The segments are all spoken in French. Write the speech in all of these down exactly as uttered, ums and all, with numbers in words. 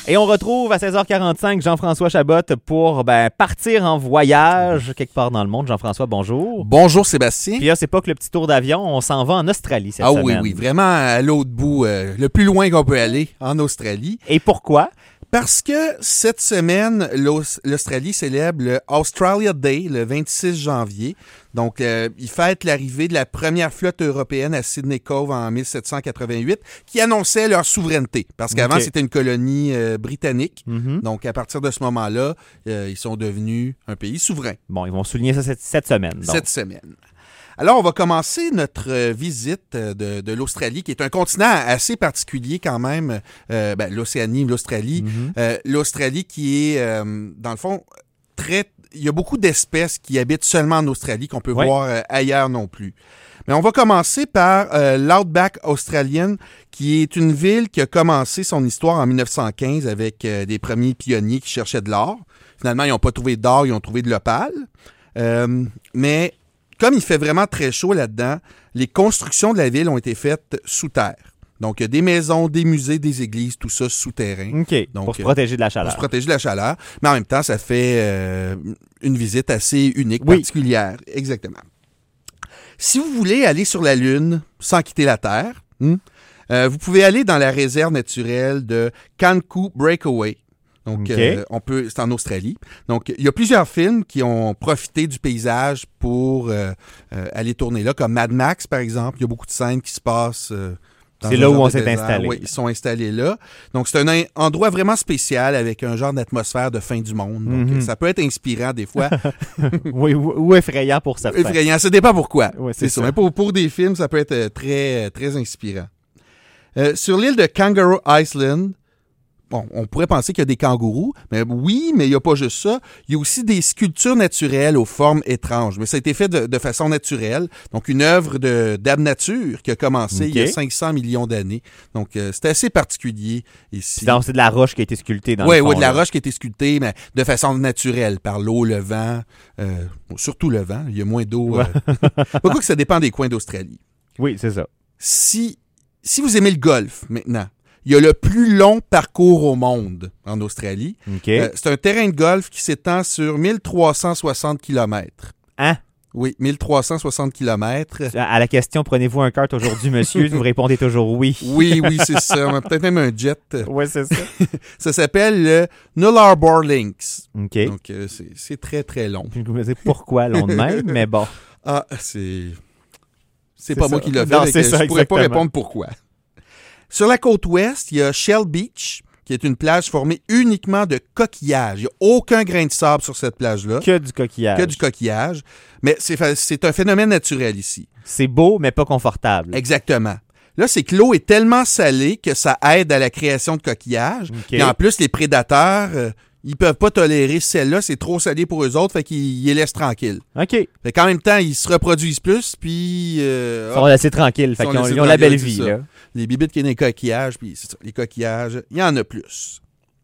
Et on retrouve à seize heures quarante-cinq Jean-François Chabot pour ben, partir en voyage quelque part dans le monde. Jean-François, bonjour. Bonjour Sébastien. Puis là, c'est pas que le petit tour d'avion, on s'en va en Australie cette ah, semaine. Ah oui, oui, vraiment à l'autre bout, euh, le plus loin qu'on peut aller, en Australie. Et pourquoi? Parce que cette semaine, l'Aus- l'Australie célèbre le Australia Day, le vingt-six janvier. Donc, euh, il fête l'arrivée de la première flotte européenne à Sydney Cove en dix-sept cent quatre-vingt-huit, qui annonçait leur souveraineté. Parce qu'avant, Okay. c'était une colonie euh, britannique. Mm-hmm. Donc, à partir de ce moment-là, euh, ils sont devenus un pays souverain. Bon, ils vont souligner ça cette, cette semaine. Donc. Cette semaine. Alors, on va commencer notre euh, visite euh, de, de l'Australie, qui est un continent assez particulier quand même. Euh, ben, L'Océanie, l'Australie. Mm-hmm. Euh, L'Australie qui est, euh, dans le fond, très... Il y a beaucoup d'espèces qui habitent seulement en Australie qu'on peut Ouais. voir euh, ailleurs non plus. Mais on va commencer par euh, l'Outback australienne, qui est une ville qui a commencé son histoire en dix-neuf cent quinze avec euh, des premiers pionniers qui cherchaient de l'or. Finalement, ils n'ont pas trouvé d'or, ils ont trouvé de l'opale. Euh, mais... Comme il fait vraiment très chaud là-dedans, les constructions de la ville ont été faites sous terre. Donc, il y a des maisons, des musées, des églises, tout ça souterrain. OK, Donc, pour se protéger de la chaleur. Pour se protéger de la chaleur. Mais en même temps, ça fait euh, une visite assez unique, Oui. particulière. Exactement. Si vous voulez aller sur la Lune sans quitter la Terre, hmm, euh, vous pouvez aller dans la réserve naturelle de Canku Breakaway. Donc, OK. euh, on peut, c'est en Australie. Donc, il y a plusieurs films qui ont profité du paysage pour euh, euh, aller tourner là, comme Mad Max, par exemple. Il y a beaucoup de scènes qui se passent euh, dans C'est un là où genre on de s'est désert. installé. Oui, ils sont installés là. Donc, c'est un in- endroit vraiment spécial avec un genre d'atmosphère de fin du monde. Donc, Mhm. ça peut être inspirant des fois. oui, ou, ou effrayant pour certains. Effrayant. Ça dépend pourquoi. Ouais, c'est c'est ça. ça. Mais pour, pour des films, ça peut être euh, très, très inspirant. Euh, sur l'île de Kangaroo Island, bon, on pourrait penser qu'il y a des kangourous, mais oui, mais il n'y a pas juste ça. Il y a aussi des sculptures naturelles aux formes étranges, mais ça a été fait de, de façon naturelle. Donc, une œuvre de d'Ab Nature qui a commencé OK. il y a cinq cents millions d'années. Donc, euh, c'est assez particulier ici. Donc, c'est de la roche qui a été sculptée dans Oui, le fond. oui, de la là. roche qui a été sculptée, mais de façon naturelle, par l'eau, le vent, euh, bon, surtout le vent. Il y a moins d'eau. Ouais. Euh... Beaucoup que ça dépend des coins d'Australie. Oui, c'est ça. Si, si vous aimez le golf, maintenant, il y a le plus long parcours au monde en Australie. OK. Euh, c'est un terrain de golf qui s'étend sur mille trois cent soixante kilomètres. Hein? Oui, mille trois cent soixante kilomètres. À à la question, prenez-vous un kart aujourd'hui, monsieur? Vous répondez toujours oui. Oui, oui, c'est ça. On a peut-être même un jet. Oui, c'est ça. Ça s'appelle le Nullarbor Links. OK. Donc, euh, c'est, c'est très, très long. Je me dis pourquoi long de même, mais bon. Ah, c'est... C'est, C'est pas ça. moi qui l'ai fait, Non, fait c'est que ça, je pourrais pas exactement. répondre pourquoi. Sur la côte ouest, il y a Shell Beach, qui est une plage formée uniquement de coquillages. Il n'y a aucun grain de sable sur cette plage-là, Que du coquillage. que du coquillage. Mais c'est, fa- c'est un phénomène naturel ici. C'est beau, mais pas confortable. Exactement. Là, c'est que l'eau est tellement salée que ça aide à la création de coquillages. OK. Et en plus, les prédateurs, euh, ils peuvent pas tolérer celle-là. C'est trop salé pour eux autres, fait qu'ils ils les laissent tranquilles. OK. Fait qu'en même temps, ils se reproduisent plus, puis... euh, Ils sont assez tranquilles. Fait Ils sont qu'ils ont, laissés ils ont la belle tranquilles, vie, c'est ça. là. les bibites qui sont des coquillages, puis c'est ça, les coquillages, il y en a plus.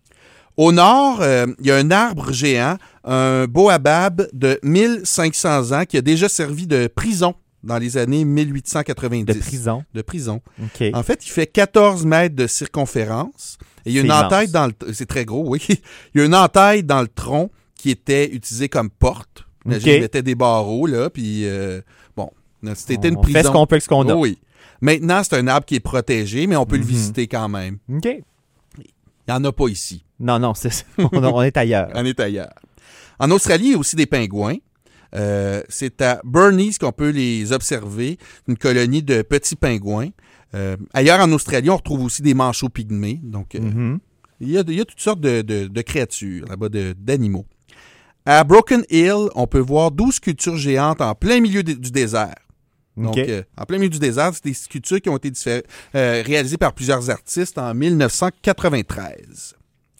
Au nord, euh, il y a un arbre géant, un baobab de mille cinq cents ans qui a déjà servi de prison dans les années mille huit cent quatre-vingt-dix. De prison. De prison. OK. En fait, il fait quatorze mètres de circonférence. Et il y a C'est une immense. entaille dans le... C'est très gros, oui. Il y a une entaille dans le tronc qui était utilisée comme porte. Imagine, OK. il mettait des barreaux, là, puis... euh, bon, c'était une On prison. fait ce qu'on peut avec ce qu'on a. Oh oui. Maintenant, c'est un arbre qui est protégé, mais on peut Mhm. le visiter quand même. OK. Il n'y en a pas ici. Non, non, c'est, on, on est ailleurs. On est ailleurs. En Australie, il y a aussi des pingouins. Euh, c'est à Burnies qu'on peut les observer, une colonie de petits pingouins. Euh, ailleurs en Australie, on retrouve aussi des manchots pygmées. Donc, euh, Mhm. il, y a, il y a toutes sortes de, de, de créatures là-bas, de, d'animaux. À Broken Hill, on peut voir douze sculptures géantes en plein milieu de- du désert. Donc, OK. euh, en plein milieu du désert, c'est des sculptures qui ont été diffé- euh, réalisées par plusieurs artistes en mille neuf cent quatre-vingt-treize.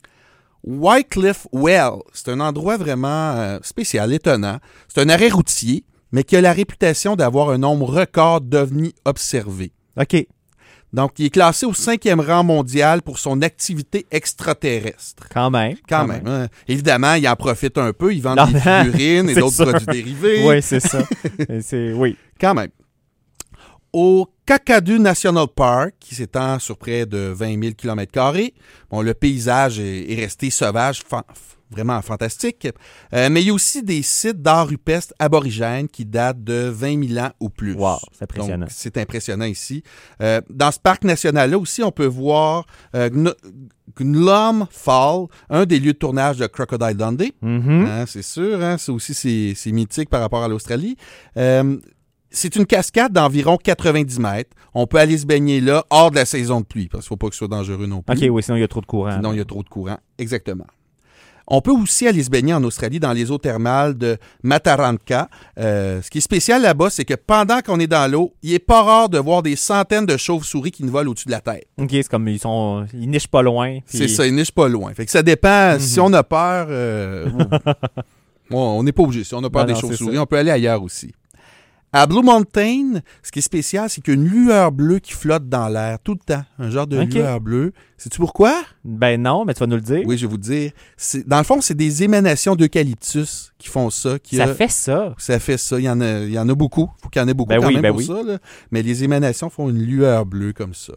Wycliffe Well, c'est un endroit vraiment euh, spécial, étonnant. C'est un arrêt routier, mais qui a la réputation d'avoir un nombre record d'ovnis observés. OK. Donc, il est classé au cinquième rang mondial pour son activité extraterrestre. Quand même. Quand, même. hein. Évidemment, il en profite un peu. Il vend Non, des figurines et c'est d'autres sûr. produits dérivés. Oui, c'est ça. Et c'est, oui. Quand même. Au Kakadu National Park, qui s'étend sur près de vingt mille kilomètres carrés. Bon, le paysage est, est resté sauvage, fa- vraiment fantastique. Euh, mais il y a aussi des sites d'art rupestre aborigènes qui datent de vingt mille ans ou plus. Wow, c'est impressionnant. Donc, c'est impressionnant ici. Euh, dans ce parc national-là aussi, on peut voir euh, Gn- Gnlom Fall, un des lieux de tournage de Crocodile Dundee. Mm-hmm. Hein, c'est sûr, hein, ça aussi, c'est, c'est mythique par rapport à l'Australie. Euh, c'est une cascade d'environ quatre-vingt-dix mètres. On peut aller se baigner là, hors de la saison de pluie, parce qu'il ne faut pas que ce soit dangereux non plus. OK, oui, sinon il y a trop de courant. Sinon, il y a trop de courant. Exactement. On peut aussi aller se baigner en Australie dans les eaux thermales de Mataranka. Euh, ce qui est spécial là-bas, c'est que pendant qu'on est dans l'eau, il n'est pas rare de voir des centaines de chauves-souris qui nous volent au-dessus de la tête. OK, c'est comme ils sont ils nichent pas loin. Puis... C'est ça, ils nichent pas loin. Fait que ça dépend. Mm-hmm. Si on a peur, euh, bon, on n'est pas obligé. Si on a peur ben des non, chauves-souris, on peut aller ailleurs aussi. À Blue Mountain, ce qui est spécial, c'est qu'il y a une lueur bleue qui flotte dans l'air tout le temps. Un genre de okay. lueur bleue. Sais-tu pourquoi? Ben non, mais tu vas nous le dire. Oui, je vais vous dire. C'est, dans le fond, c'est des émanations d'eucalyptus qui font ça. Qui ça a, fait ça? Ça fait ça. Il y en a, il y en a beaucoup. Il faut qu'il y en ait beaucoup ben quand oui, même ben pour oui. ça. Là. Mais les émanations font une lueur bleue comme ça.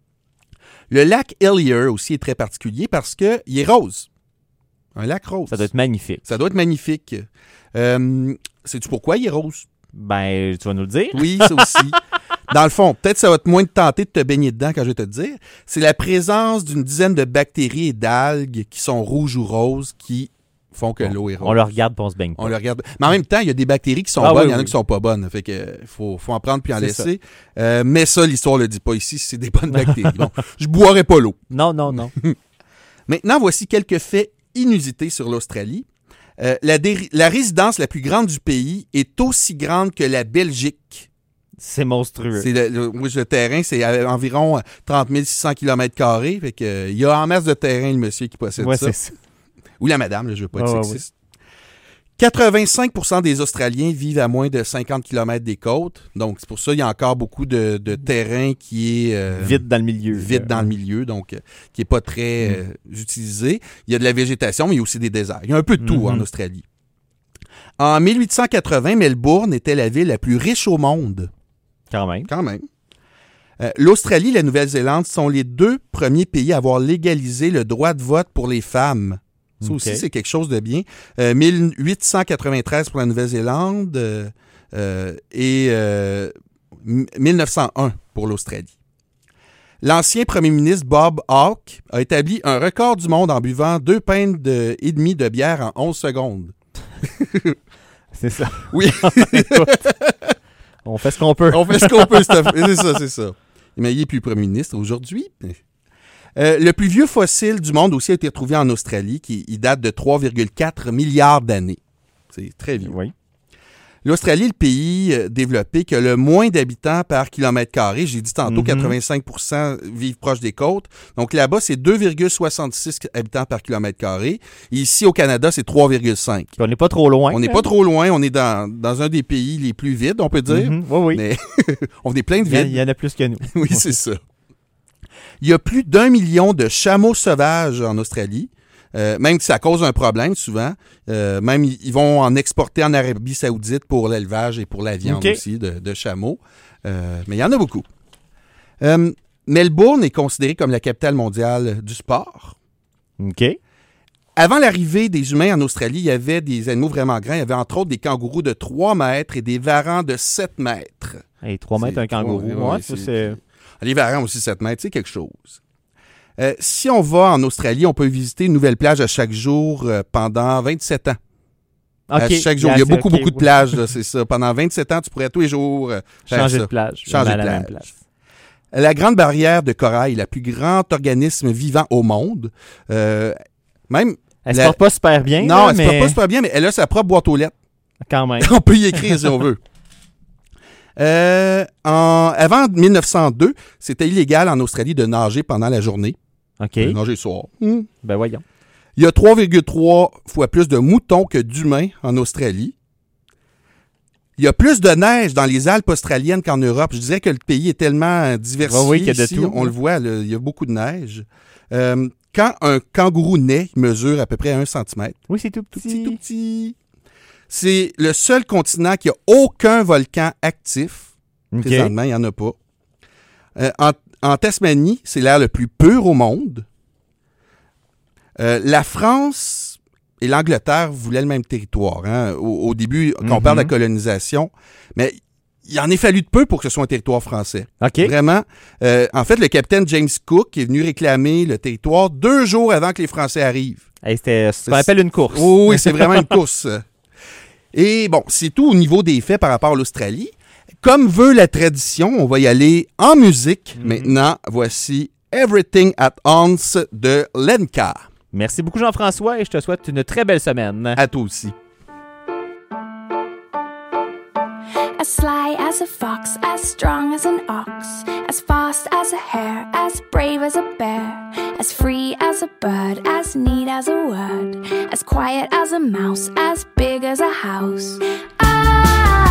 Le lac Hillier aussi est très particulier parce qu'il est rose. Un lac rose. Ça doit être magnifique. Ça doit être magnifique. Euh, sais-tu pourquoi il est rose? Ben, tu vas nous le dire. Oui, ça aussi. Dans le fond, peut-être ça va te moins te tenter de te baigner dedans quand je vais te le dire. C'est la présence d'une dizaine de bactéries et d'algues qui sont rouges ou roses qui font que bon, l'eau est rose. On le regarde et on se baigne pas. On le regarde. Mais en même temps, il y a des bactéries qui sont ah, bonnes, oui, il y en a oui. qui sont pas bonnes. Fait que faut, faut en prendre puis en c'est laisser. Euh, mais ça, l'histoire le dit pas ici, c'est des bonnes bactéries. Bon, je boirai pas l'eau. Non, non, non. Maintenant, voici quelques faits inusités sur l'Australie. Euh, la, dé- la résidence la plus grande du pays est aussi grande que la Belgique. C'est monstrueux. C'est le, le, oui, le terrain, c'est à environ trente mille six cents kilomètres carrés. Fait que, euh, il y a en masse de terrain, le monsieur qui possède ouais, ça. C'est ça. Ou la madame, là, je ne veux pas être oh, sexiste. Oui. quatre-vingt-cinq pour cent des Australiens vivent à moins de cinquante kilomètres des côtes. Donc, c'est pour ça qu'il y a encore beaucoup de, de terrain qui est... Euh, vide dans le milieu. Vide dans le milieu, donc euh, qui n'est pas très mm. euh, utilisé. Il y a de la végétation, mais il y a aussi des déserts. Il y a un peu de tout mm-hmm. en Australie. En mille huit cent quatre-vingts, Melbourne était la ville la plus riche au monde. Quand même. Quand même. Euh, L'Australie et la Nouvelle-Zélande sont les deux premiers pays à avoir légalisé le droit de vote pour les femmes. Ça okay. aussi, c'est quelque chose de bien. Euh, mille huit cent quatre-vingt-treize pour la Nouvelle-Zélande euh, euh, et euh, mille neuf cent un pour l'Australie. L'ancien premier ministre Bob Hawke a établi un record du monde en buvant deux pintes de, et demie de bière en onze secondes. C'est ça. Oui. On fait ce qu'on peut. On fait ce qu'on peut. C'est ça, c'est ça. Mais il n'est plus premier ministre aujourd'hui. Euh, le plus vieux fossile du monde aussi a été retrouvé en Australie, qui il date de trois virgule quatre milliards d'années. C'est très vieux. Oui. L'Australie est le pays euh, développé qui a le moins d'habitants par kilomètre carré. J'ai dit tantôt, mm-hmm. quatre-vingt-cinq pour cent vivent proche des côtes. Donc là-bas, c'est deux virgule soixante-six habitants par kilomètre carré. Ici, au Canada, c'est trois virgule cinq. On n'est pas trop loin. On n'est pas trop loin. On est dans, dans un des pays les plus vides, on peut dire. Mm-hmm. Oui, oui. Mais on est plein de vides. Il y en a plus que nous. Oui, c'est ça. Il y a plus d'un million de chameaux sauvages en Australie. Euh, même si ça cause un problème souvent. Euh, même ils vont en exporter en Arabie Saoudite pour l'élevage et pour la viande okay. aussi de, de chameaux. Euh, mais il y en a beaucoup. Euh, Melbourne est considérée comme la capitale mondiale du sport. OK. Avant l'arrivée des humains en Australie, il y avait des animaux vraiment grands. Il y avait entre autres des kangourous de trois mètres et des varans de sept mètres. Hey, trois mètres, un kangourou. Ouais, ouais, c'est, c'est... Les varans aussi sept mètres, c'est quelque chose. Euh, si on va en Australie, on peut visiter une nouvelle plage à chaque jour euh, pendant vingt-sept ans. Okay. À chaque jour. Il y a beaucoup, okay, beaucoup de oui. plages, là, c'est ça. Pendant vingt-sept ans, tu pourrais tous les jours euh, faire changer ça. de plage. Changer de plage. plage. La Grande Barrière de Corail, le plus grand organisme vivant au monde. Euh, même. Elle la... se porte pas super bien. Non, là, elle mais... se porte pas super bien, mais elle a sa propre boîte aux lettres. Quand même. On peut y écrire si on veut. Euh, en, avant mille neuf cent deux, c'était illégal en Australie de nager pendant la journée. OK. De nager le soir. Mmh. Ben voyons. Il y a trois virgule trois fois plus de moutons que d'humains en Australie. Il y a plus de neige dans les Alpes australiennes qu'en Europe. Je dirais que le pays est tellement diversifié. Oh oui, qu'il y a de ici, tout. On le voit, là, il y a beaucoup de neige. Euh, quand un kangourou naît, il mesure à peu près un centimètre. Oui, c'est tout petit. Tout petit, tout petit. C'est le seul continent qui n'a aucun volcan actif. Okay. Présentement, il n'y en a pas. Euh, en, en Tasmanie, c'est l'air le plus pur au monde. Euh, la France et l'Angleterre voulaient le même territoire, hein, au, au début, quand mm-hmm. on parle de la colonisation. Mais il en est fallu de peu pour que ce soit un territoire français. OK. Vraiment. Euh, en fait, le capitaine James Cook est venu réclamer le territoire deux jours avant que les Français arrivent. Hey, c'était ce qu'on appelle une course. Oui, oui, c'est vraiment une course. Et bon, c'est tout au niveau des faits par rapport à l'Australie. Comme veut la tradition, on va y aller en musique. Mm-hmm. Maintenant, voici Everything at Once de Lenka. Merci beaucoup, Jean-François, et je te souhaite une très belle semaine. À toi aussi. As sly as a fox, as strong as an ox, as fast as a hare, as brave as a bear, as free as a bird, as neat as a word, as quiet as a mouse, as big as a house. I